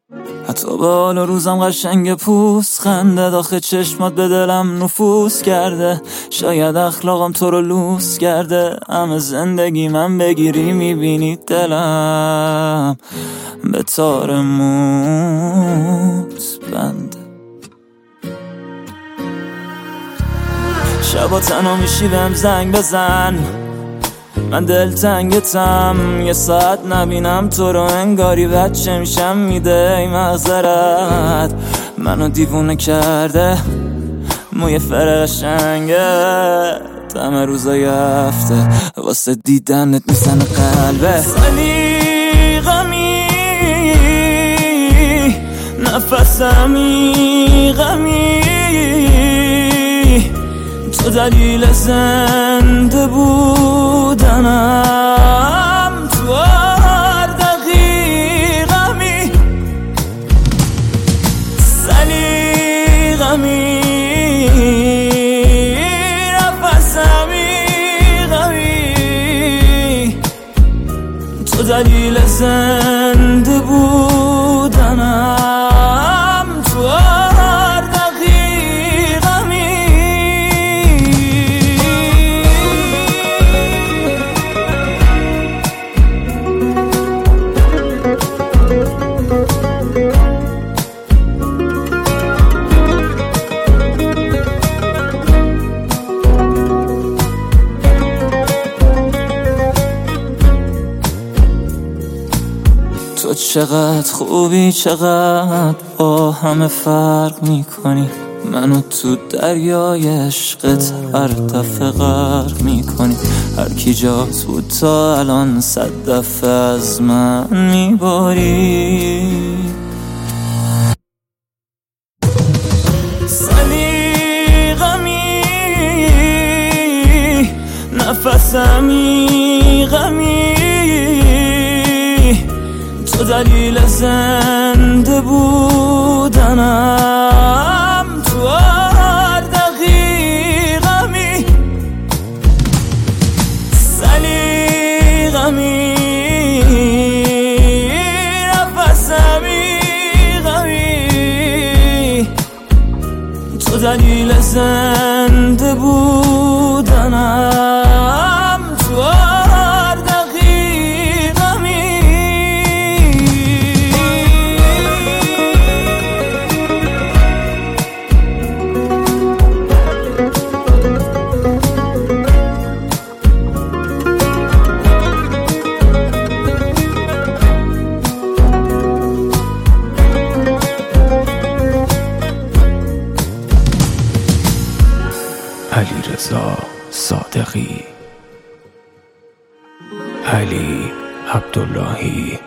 حتی به حال روزم قشنگ پوست خنده داخل چشمات به دلم نفوذ کرده. شاید اخلاقم تو رو لوس کرده. همه زندگی من بگیری میبینی دلم به تار موت بنده. شبا تنها میشی بهم زنگ بزن، من دلتنگتم. یه ساعت نبینم تو رو انگاری بچه میشم. میده ای معذرت منو دیوونه کرده موی فرشنگه. همه روزای هفته واسه دیدنت میزنه قلبه. سلیقمی نفسمی غمی، تو دلیل زنده بودنم. تو هر دقیقمی سلیقمی نفسمی غمی، تو دلیل زنده بودنم. تو هر دقیقمی تو چقدر خوبی، چقدر با همه فرق میکنی. منو تو دریای عشقت هر دفعه غرق میکنی. هر کی جات بود تا الان 100 دفعه از من میباری. سلیقمی نفسمی غمی، تو دلیل زنده بودنم. تو هر دقیقمی سلیقمی نفسمی غمی، تو دلیل زنده بودنم. تو هر دقیقمی علیرضا صادقی، علی عبداللهی.